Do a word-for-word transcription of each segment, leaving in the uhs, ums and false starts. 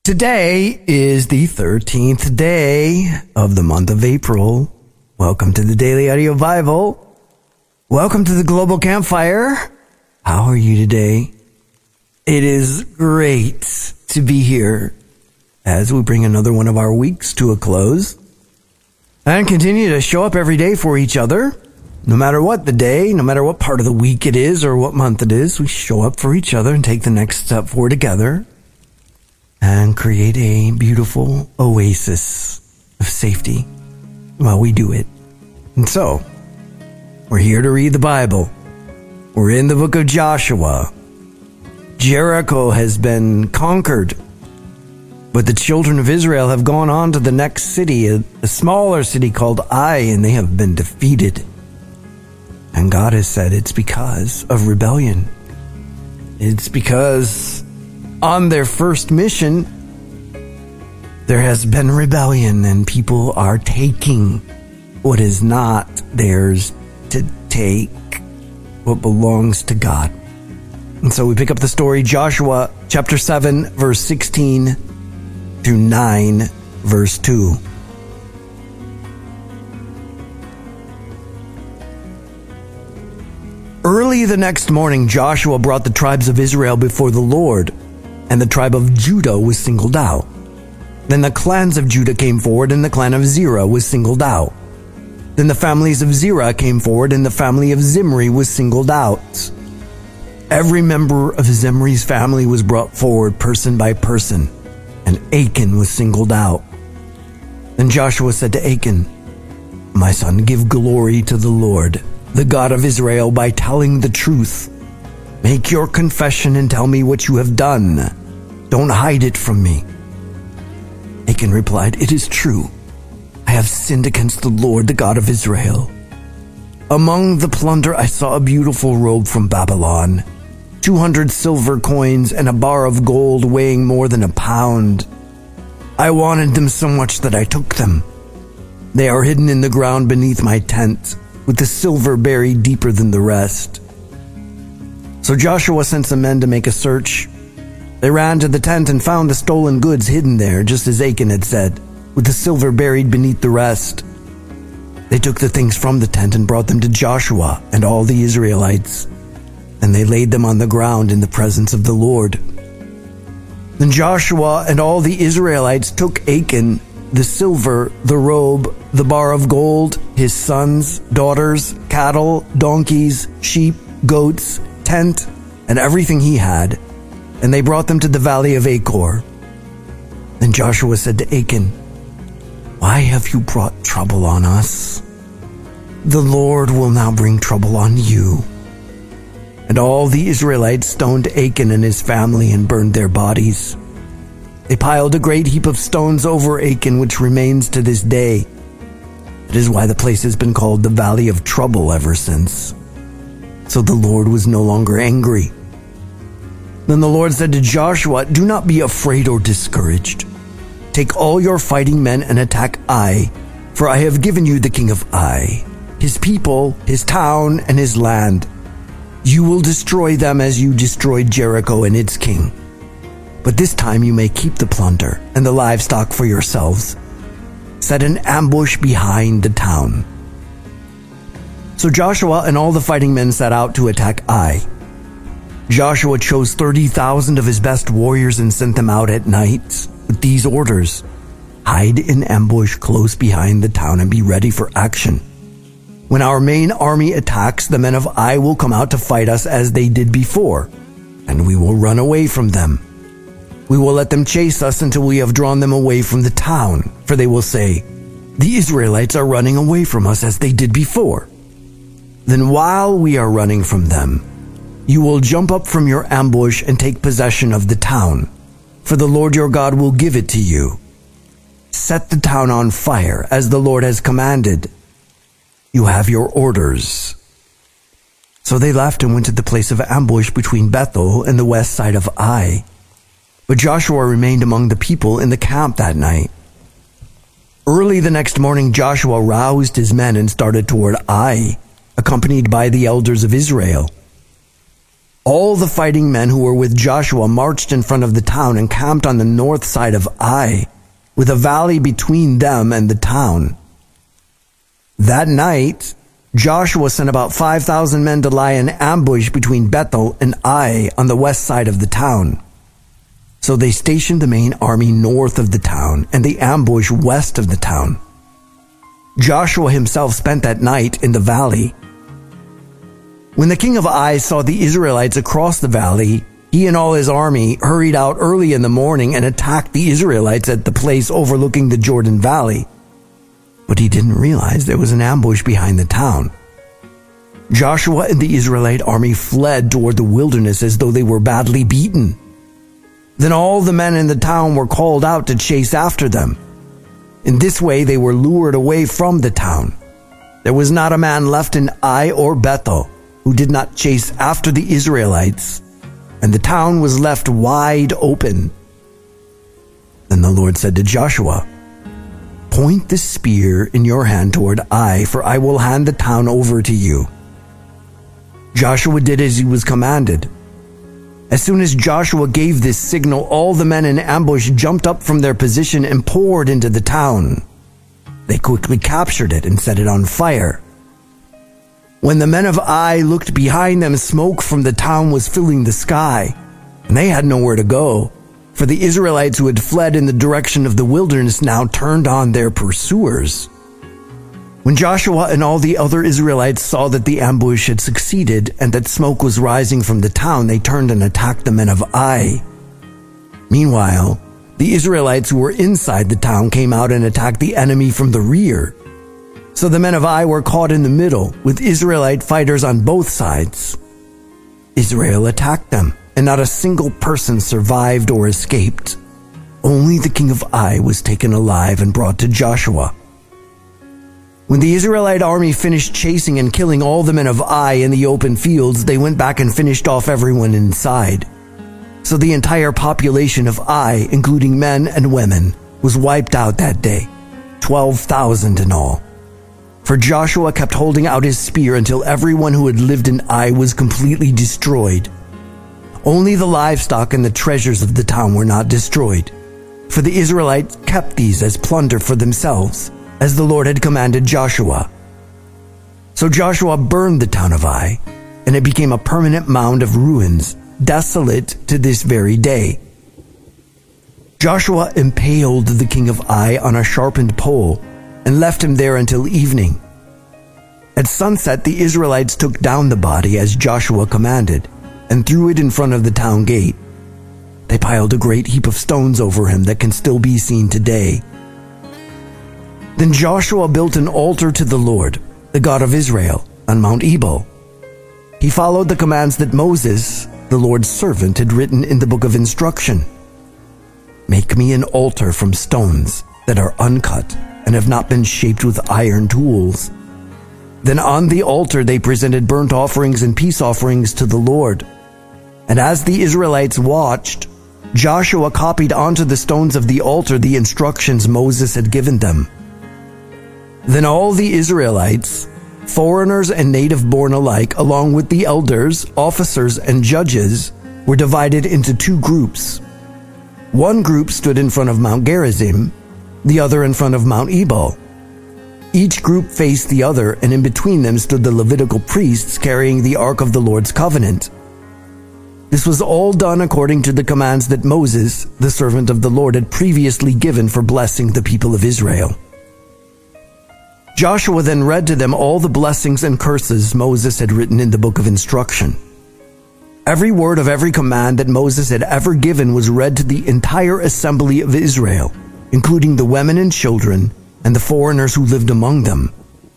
Today is the thirteenth day of the month of April. Welcome to the Daily Audio Bible. Welcome to the Global Campfire. How are you today? It is great to be here as we bring another one of our weeks to a close and continue to show up every day for each other. No matter what the day, no matter what part of the week it is or what month it is, we show up for each other and take the next step forward together and create a beautiful oasis of safety while we do it. And so, we're here to read the Bible. We're in the book of Joshua. Jericho has been conquered, but the children of Israel have gone on to the next city, a, a smaller city called Ai, and they have been defeated. And God has said it's because of rebellion. It's because on their first mission, there has been rebellion and people are taking what is not theirs to take, what belongs to God. And so we pick up the story, Joshua chapter seven, verse sixteen through nine, verse two. Early the next morning, Joshua brought the tribes of Israel before the Lord, and the tribe of Judah was singled out. Then the clans of Judah came forward, and the clan of Zerah was singled out. Then the families of Zerah came forward, and the family of Zimri was singled out. Every member of Zimri's family was brought forward person by person, and Achan was singled out. Then Joshua said to Achan, "My son, give glory to the Lord, the God of Israel, by telling the truth. Make your confession and tell me what you have done. Don't hide it from me." Achan replied, "It is true. I have sinned against the Lord, the God of Israel. Among the plunder I saw a beautiful robe from Babylon, two hundred silver coins and a bar of gold weighing more than a pound. I wanted them so much that I took them. They are hidden in the ground beneath my tent, with the silver buried deeper than the rest." So Joshua sent some men to make a search. They ran to the tent and found the stolen goods hidden there, just as Achan had said, with the silver buried beneath the rest. They took the things from the tent and brought them to Joshua and all the Israelites, and they laid them on the ground in the presence of the Lord. Then Joshua and all the Israelites took Achan, the silver, the robe, the bar of gold, his sons, daughters, cattle, donkeys, sheep, goats, tent, and everything he had, and they brought them to the valley of Achor. Then Joshua said to Achan, "Why have you brought trouble on us? The Lord will now bring trouble on you." And all the Israelites stoned Achan and his family and burned their bodies. They piled a great heap of stones over Achan, which remains to this day. That is why the place has been called the Valley of Trouble ever since. So the Lord was no longer angry. Then the Lord said to Joshua, "Do not be afraid or discouraged. Take all your fighting men and attack Ai, for I have given you the king of Ai, his people, his town, and his land. You will destroy them as you destroyed Jericho and its king. But this time you may keep the plunder and the livestock for yourselves. Set an ambush behind the town." So Joshua and all the fighting men set out to attack Ai. Joshua chose thirty thousand of his best warriors and sent them out at night with these orders: "Hide in ambush close behind the town and be ready for action. When our main army attacks, the men of Ai will come out to fight us as they did before, and we will run away from them. We will let them chase us until we have drawn them away from the town, for they will say, 'The Israelites are running away from us as they did before.' Then while we are running from them, you will jump up from your ambush and take possession of the town, for the Lord your God will give it to you. Set the town on fire, as the Lord has commanded. You have your orders." So they left and went to the place of ambush between Bethel and the west side of Ai. But Joshua remained among the people in the camp that night. Early the next morning, Joshua roused his men and started toward Ai, accompanied by the elders of Israel. All the fighting men who were with Joshua marched in front of the town and camped on the north side of Ai, with a valley between them and the town. That night, Joshua sent about five thousand men to lie in ambush between Bethel and Ai on the west side of the town. So they stationed the main army north of the town and the ambush west of the town. Joshua himself spent that night in the valley. When the king of Ai saw the Israelites across the valley, he and all his army hurried out early in the morning and attacked the Israelites at the place overlooking the Jordan Valley. But he didn't realize there was an ambush behind the town. Joshua and the Israelite army fled toward the wilderness as though they were badly beaten. Then all the men in the town were called out to chase after them. In this way they were lured away from the town. There was not a man left in Ai or Bethel who did not chase after the Israelites, and the town was left wide open. Then the Lord said to Joshua, "Point the spear in your hand toward Ai, for I will hand the town over to you." Joshua did as he was commanded. As soon as Joshua gave this signal, all the men in ambush jumped up from their position and poured into the town. They quickly captured it and set it on fire. When the men of Ai looked behind them, smoke from the town was filling the sky, and they had nowhere to go, for the Israelites who had fled in the direction of the wilderness now turned on their pursuers. When Joshua and all the other Israelites saw that the ambush had succeeded and that smoke was rising from the town, they turned and attacked the men of Ai. Meanwhile, the Israelites who were inside the town came out and attacked the enemy from the rear. So the men of Ai were caught in the middle, with Israelite fighters on both sides. Israel attacked them, and not a single person survived or escaped. Only the king of Ai was taken alive and brought to Joshua. When the Israelite army finished chasing and killing all the men of Ai in the open fields, they went back and finished off everyone inside. So the entire population of Ai, including men and women, was wiped out that day, twelve thousand in all. For Joshua kept holding out his spear until everyone who had lived in Ai was completely destroyed. Only the livestock and the treasures of the town were not destroyed, for the Israelites kept these as plunder for themselves, as the Lord had commanded Joshua. So Joshua burned the town of Ai, and it became a permanent mound of ruins, desolate to this very day. Joshua impaled the king of Ai on a sharpened pole, and left him there until evening. At sunset, the Israelites took down the body as Joshua commanded, and threw it in front of the town gate. They piled a great heap of stones over him that can still be seen today. Then Joshua built an altar to the Lord, the God of Israel, on Mount Ebal. He followed the commands that Moses, the Lord's servant, had written in the book of instruction. "Make me an altar from stones that are uncut and have not been shaped with iron tools." Then on the altar they presented burnt offerings and peace offerings to the Lord. And as the Israelites watched, Joshua copied onto the stones of the altar the instructions Moses had given them. Then all the Israelites, foreigners and native-born alike, along with the elders, officers, and judges, were divided into two groups. One group stood in front of Mount Gerizim, the other in front of Mount Ebal. Each group faced the other, and in between them stood the Levitical priests carrying the Ark of the Lord's covenant. This was all done according to the commands that Moses, the servant of the Lord, had previously given for blessing the people of Israel. Joshua then read to them all the blessings and curses Moses had written in the book of instruction. Every word of every command that Moses had ever given was read to the entire assembly of Israel, including the women and children and the foreigners who lived among them.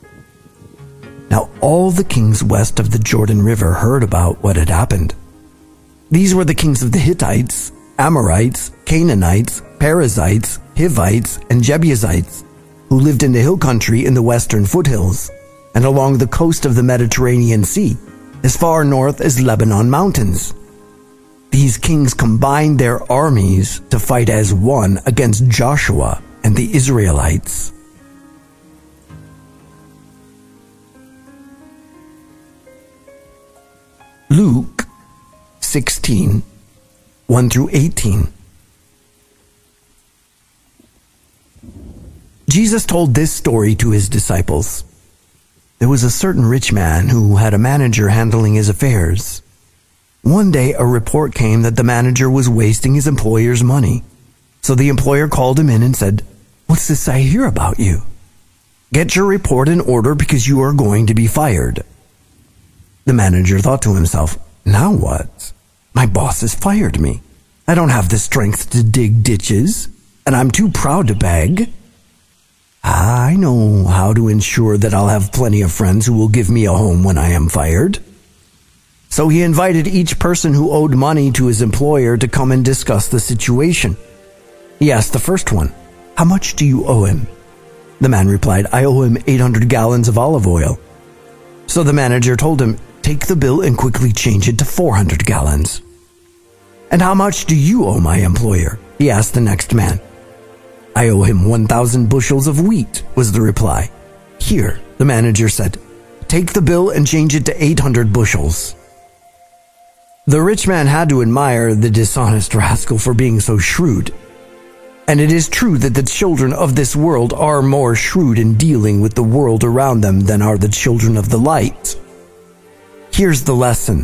Now all the kings west of the Jordan River heard about what had happened. These were the kings of the Hittites, Amorites, Canaanites, Perizzites, Hivites, and Jebusites, who lived in the hill country in the western foothills, and along the coast of the Mediterranean Sea, as far north as Lebanon mountains. These kings combined their armies to fight as one against Joshua and the Israelites. Luke sixteen, one through eighteen. Jesus told this story to his disciples. There was a certain rich man who had a manager handling his affairs. One day, a report came that the manager was wasting his employer's money. So the employer called him in and said, "What's this I hear about you? Get your report in order because you are going to be fired." The manager thought to himself, "Now what? My boss has fired me. I don't have the strength to dig ditches, and I'm too proud to beg. I know how to ensure that I'll have plenty of friends who will give me a home when I am fired." So he invited each person who owed money to his employer to come and discuss the situation. He asked the first one, "How much do you owe him?" The man replied, "I owe him eight hundred gallons of olive oil." So the manager told him, "Take the bill and quickly change it to four hundred gallons. "And how much do you owe my employer?" he asked the next man. "I owe him one thousand bushels of wheat," was the reply. "Here," the manager said, "take the bill and change it to eight hundred bushels. The rich man had to admire the dishonest rascal for being so shrewd. And it is true that the children of this world are more shrewd in dealing with the world around them than are the children of the light. Here's the lesson.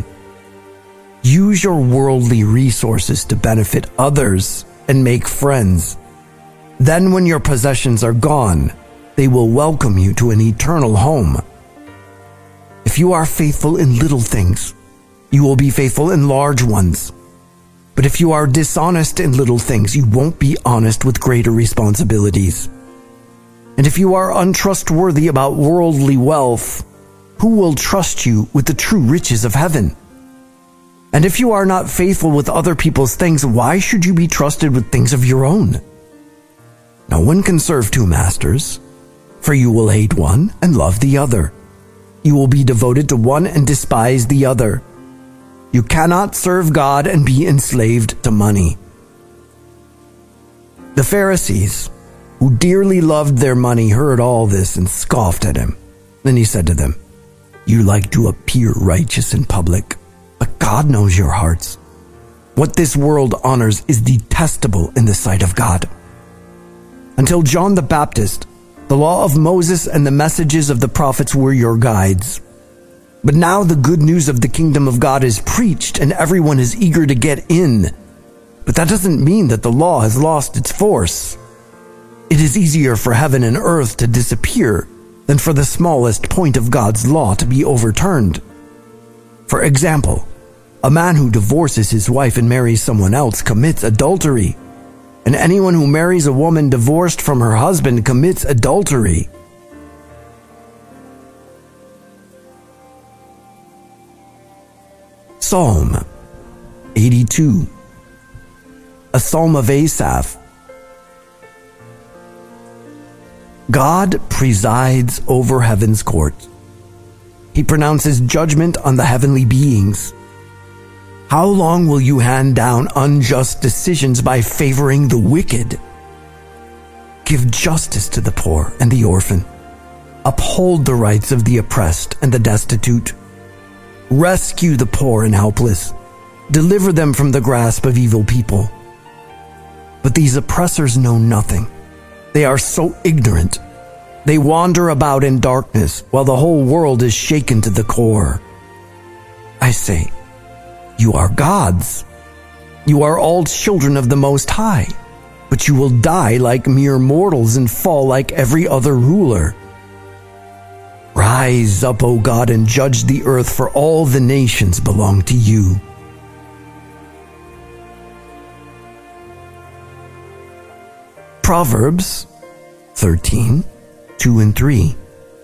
Use your worldly resources to benefit others and make friends. Then when your possessions are gone, they will welcome you to an eternal home. If you are faithful in little things, you will be faithful in large ones. But if you are dishonest in little things, you won't be honest with greater responsibilities. And if you are untrustworthy about worldly wealth, who will trust you with the true riches of heaven? And if you are not faithful with other people's things, why should you be trusted with things of your own? No one can serve two masters, for you will hate one and love the other. You will be devoted to one and despise the other. You cannot serve God and be enslaved to money. The Pharisees, who dearly loved their money, heard all this and scoffed at him. Then he said to them, "You like to appear righteous in public, but God knows your hearts. What this world honors is detestable in the sight of God. Until John the Baptist, the law of Moses and the messages of the prophets were your guides. But now the good news of the kingdom of God is preached and everyone is eager to get in. But that doesn't mean that the law has lost its force. It is easier for heaven and earth to disappear than for the smallest point of God's law to be overturned. For example, a man who divorces his wife and marries someone else commits adultery. And anyone who marries a woman divorced from her husband commits adultery. Psalm eighty-two, a psalm of Asaph. God presides over heaven's court. He pronounces judgment on the heavenly beings. How long will you hand down unjust decisions by favoring the wicked? Give justice to the poor and the orphan. Uphold the rights of the oppressed and the destitute. Rescue the poor and helpless. Deliver them from the grasp of evil people. But these oppressors know nothing. They are so ignorant. They wander about in darkness while the whole world is shaken to the core. I say, you are gods. You are all children of the Most High, but you will die like mere mortals and fall like every other ruler. Rise up, O God, and judge the earth, for all the nations belong to you. Proverbs thirteen, two and three.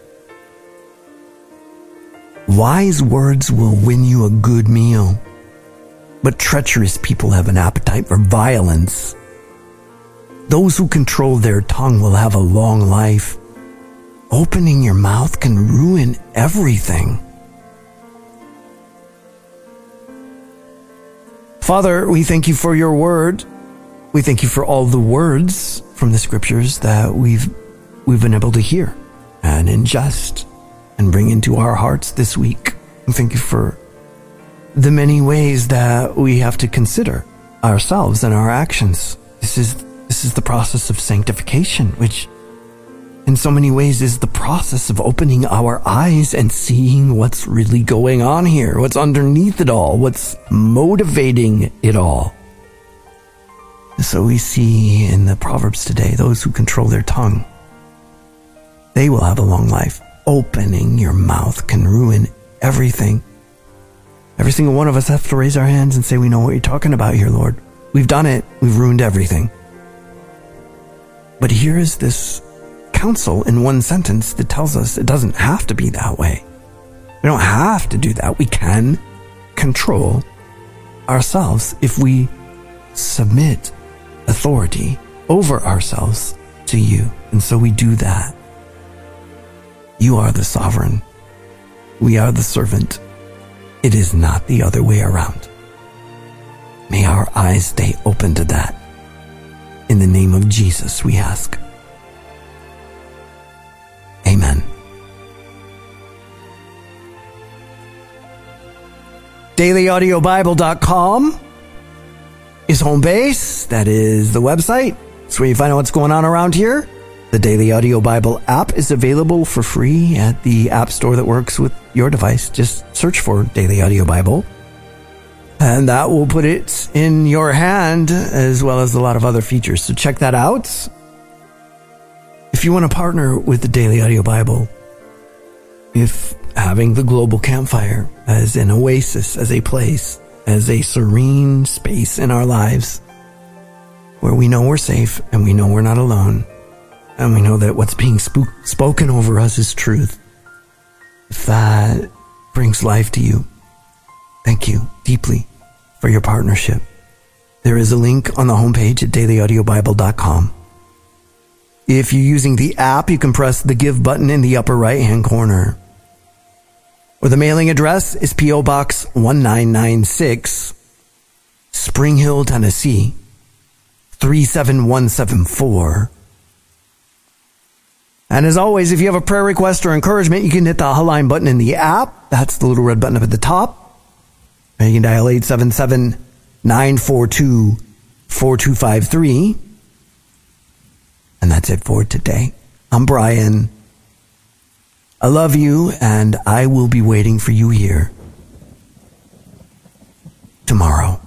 Wise words will win you a good meal, but treacherous people have an appetite for violence. Those who control their tongue will have a long life. Opening your mouth can ruin everything. Father, we thank you for your word. We thank you for all the words from the scriptures that we've we've been able to hear and ingest and bring into our hearts this week. And thank you for the many ways that we have to consider ourselves and our actions. This is this is the process of sanctification, which in so many ways is the process of opening our eyes and seeing what's really going on here, what's underneath it all, what's motivating it all. So we see in the Proverbs today, those who control their tongue, they will have a long life. Opening your mouth can ruin everything. Every single one of us have to raise our hands and say, we know what you're talking about here, Lord. We've done it. We've ruined everything. But here is this counsel in one sentence that tells us it doesn't have to be that way. We don't have to do that. We can control ourselves if we submit authority over ourselves to you. And so we do that. You are the sovereign. We are the servant. It is not the other way around. May our eyes stay open to that. In the name of Jesus, we ask. Amen. daily audio bible dot com is home base. That is the website. It's where you find out what's going on around here. The Daily Audio Bible app is available for free at the app store that works with your device. Just search for Daily Audio Bible, and that will put it in your hand, as well as a lot of other features. So check that out. If you want to partner with the Daily Audio Bible, if having the Global Campfire as an oasis, as a place, as a serene space in our lives, where we know we're safe and we know we're not alone, and we know that what's being spook- spoken over us is truth, if that brings life to you, thank you deeply for your partnership. There is a link on the homepage at daily audio bible dot com. If you're using the app, you can press the Give button in the upper right-hand corner. Or the mailing address is P O. Box one nine nine six, Spring Hill, Tennessee, three seven one seven four. And as always, if you have a prayer request or encouragement, you can hit the hotline button in the app. That's the little red button up at the top. And you can dial eight seven seven, nine four two, four two five three. And that's it for today. I'm Brian. I love you, and I will be waiting for you here tomorrow.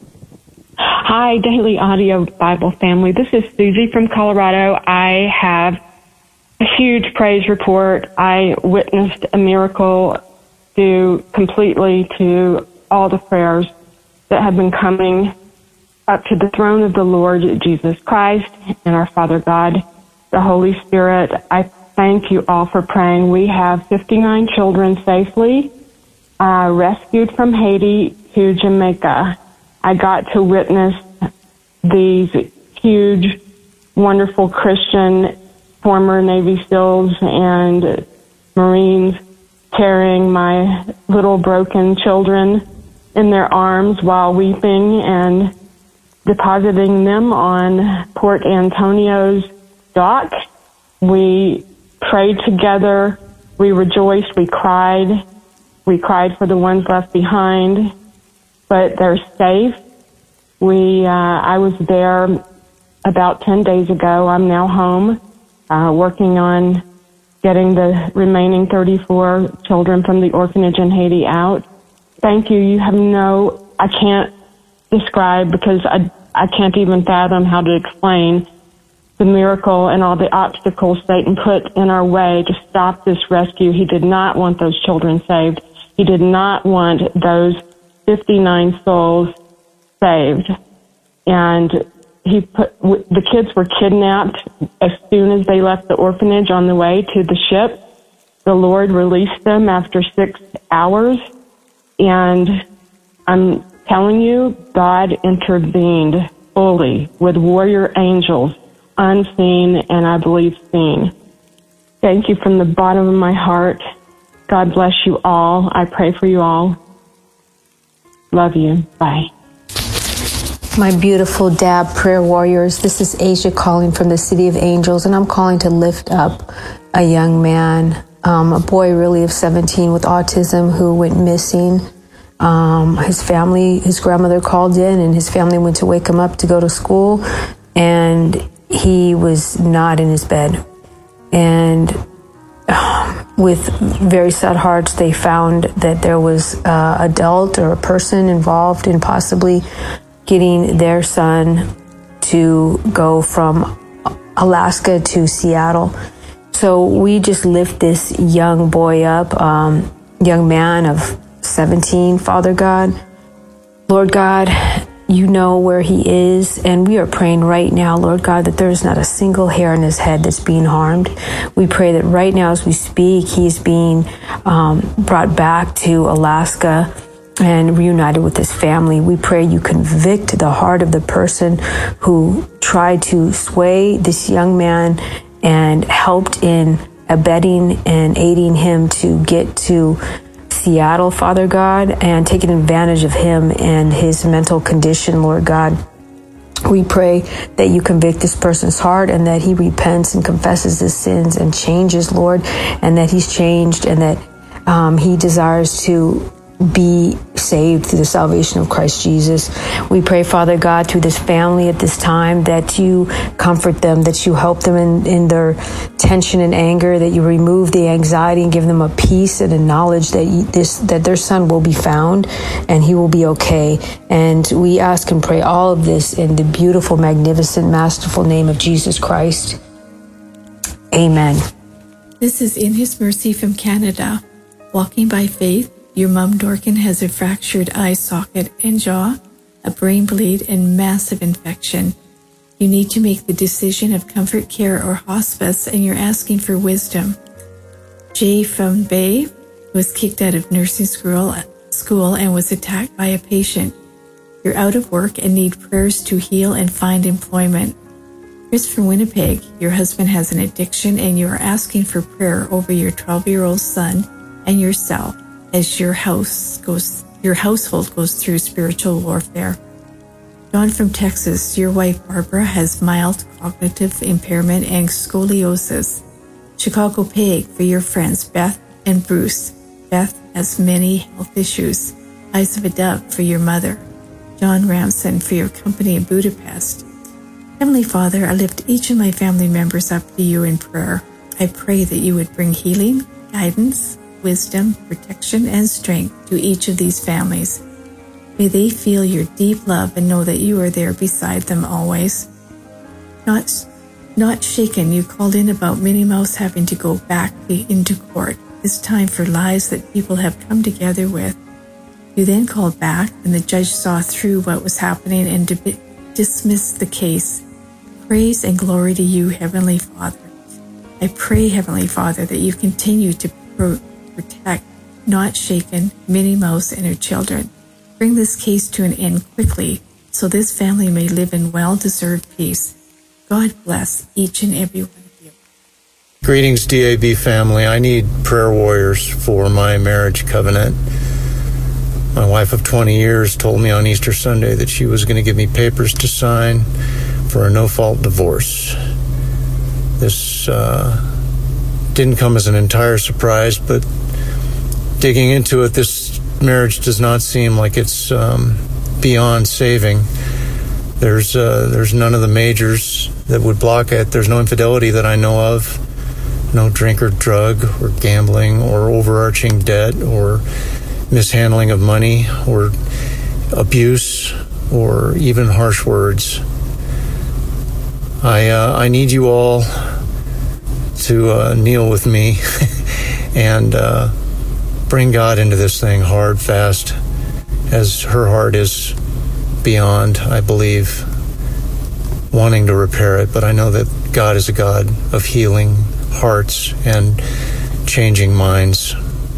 Hi, Daily Audio Bible family. This is Susie from Colorado. I have a huge praise report. I witnessed a miracle due completely to all the prayers that have been coming up to the throne of the Lord Jesus Christ and our Father God, the Holy Spirit. I thank you all for praying. We have fifty-nine children safely uh, rescued from Haiti to Jamaica. I got to witness these huge, wonderful Christian former Navy SEALs and Marines carrying my little broken children in their arms while weeping and depositing them on Port Antonio's dock. We prayed together. We rejoiced. We cried. We cried for the ones left behind, but they're safe. We, uh, I was there about ten days ago. I'm now home. Uh, working on getting the remaining thirty-four children from the orphanage in Haiti out. Thank you. You have no, I can't describe because I, I can't even fathom how to explain the miracle and all the obstacles Satan put in our way to stop this rescue. He did not want those children saved. He did not want those fifty-nine souls saved. And he put, the kids were kidnapped as soon as they left the orphanage on the way to the ship. The Lord released them after six hours. And I'm telling you, God intervened fully with warrior angels, unseen and I believe seen. Thank you from the bottom of my heart. God bless you all. I pray for you all. Love you. Bye. My beautiful D A B prayer warriors, this is Asia calling from the City of Angels, and I'm calling to lift up a young man, um, a boy really of seventeen with autism who went missing Um, his family, his grandmother called in, and his family went to wake him up to go to school, and he was not in his bed. And with very sad hearts, they found that there was an adult or a person involved in possibly getting their son to go from Alaska to Seattle. So we just lift this young boy up, um, young man of seventeen, Father God. Lord God, you know where he is, and we are praying right now, Lord God, that there is not a single hair in his head that's being harmed. We pray that right now as we speak, he's being um, brought back to Alaska and reunited with his family. We pray you convict the heart of the person who tried to sway this young man and helped in abetting and aiding him to get to Seattle, Father God, and taking advantage of him and his mental condition, Lord God. We pray that you convict this person's heart and that he repents and confesses his sins and changes, Lord, and that he's changed and that um, he desires to be saved through the salvation of Christ Jesus. We pray, Father God, through this family at this time, that you comfort them, that you help them in, in their tension and anger, that you remove the anxiety and give them a peace and a knowledge that you, this that their son will be found and he will be okay. And we ask and pray all of this in the beautiful, magnificent, masterful name of Jesus Christ. Amen. This is In His Mercy from Canada. Walking by faith, your mom Dorkin has a fractured eye socket and jaw, a brain bleed, and massive infection. You need to make the decision of comfort care or hospice, and you're asking for wisdom. Jay from Bay was kicked out of nursing school, school and was attacked by a patient. You're out of work and need prayers to heal and find employment. Chris from Winnipeg, your husband has an addiction, and you are asking for prayer over your twelve-year-old son and yourself, as your house goes, your household goes through spiritual warfare. John from Texas, your wife Barbara has mild cognitive impairment and scoliosis. Chicago Peg, for your friends Beth and Bruce. Beth has many health issues. Eyes of a Dove, for your mother. John Ramson, for your company in Budapest. Heavenly Father, I lift each of my family members up to you in prayer. I pray that you would bring healing, guidance, wisdom, protection, and strength to each of these families. May they feel your deep love and know that you are there beside them always. Not, not shaken, you called in about Minnie Mouse having to go back into court. It's time for lies that people have come together with. You then called back, and the judge saw through what was happening and di- dismissed the case. Praise and glory to you, Heavenly Father. I pray, Heavenly Father, that you continue to pro- protect, not shaken, Minnie Mouse and her children. Bring this case to an end quickly so this family may live in well-deserved peace. God bless each and every one of you. Greetings, D A B family. I need prayer warriors for my marriage covenant. My wife of twenty years told me on Easter Sunday that she was going to give me papers to sign for a no-fault divorce. This uh, didn't come as an entire surprise, but digging into it, this marriage does not seem like it's um, beyond saving. There's uh, there's none of the majors that would block it. There's no infidelity that I know of. No drink or drug or gambling or overarching debt or mishandling of money or abuse or even harsh words. I uh, I need you all to uh, kneel with me and uh, bring God into this thing hard, fast, as her heart is beyond, I believe, wanting to repair it. But I know that God is a God of healing hearts and changing minds.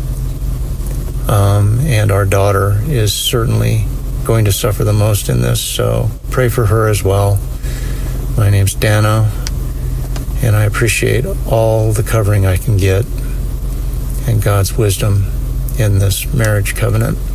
Um, and our daughter is certainly going to suffer the most in this, so pray for her as well. My name's Dano, and I appreciate all the covering I can get and God's wisdom in this marriage covenant.